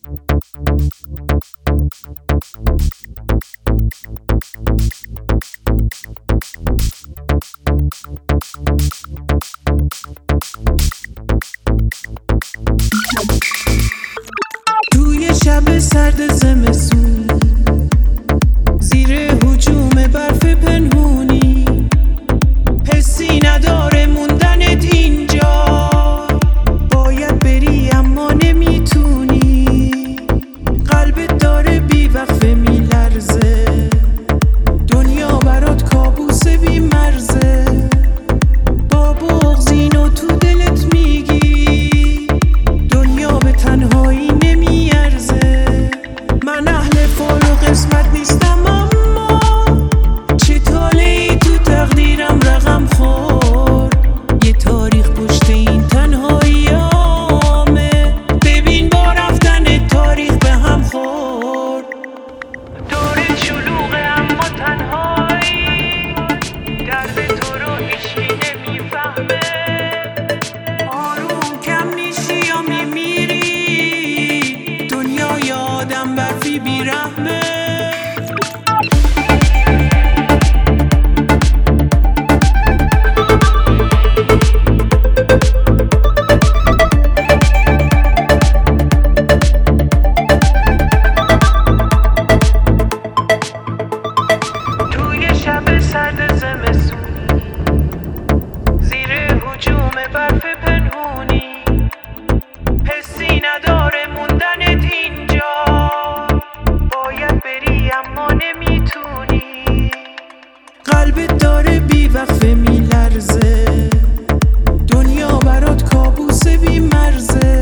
توی شب سرد زمستون، زیر هجوم برف پنهونی، حسی نداره موندنت اینجا. باید بری اما نمیتونی، قلبت داره بیوقفه میلرزه، دنیا برات کابوس بیمرزه. با بغض اینو تو دلت میگی، دنیا به تنهایی نمیارزه. من اهل فال و قسمت نیستم، اما چه طالعی تو تقدیرم رقم خورد. یه تاریخ پشت این تنهاییامه، ببین با رفتن تاریخ به هم خورد. دور شلوغه اما تنهایی، درد تو رو هیچکی نمیفهمه. آروم کم میشی یا میمیری، دنیای آدم برفی بیرحمه. توی شب سرد زمستون، زیر هجوم برف پنهونی، حسی نداره موندنت اینجا. باید بری اما نمیتونی، قلبت داره بیوقفه میلرزه، دنیا برات کابوس بیمرزه.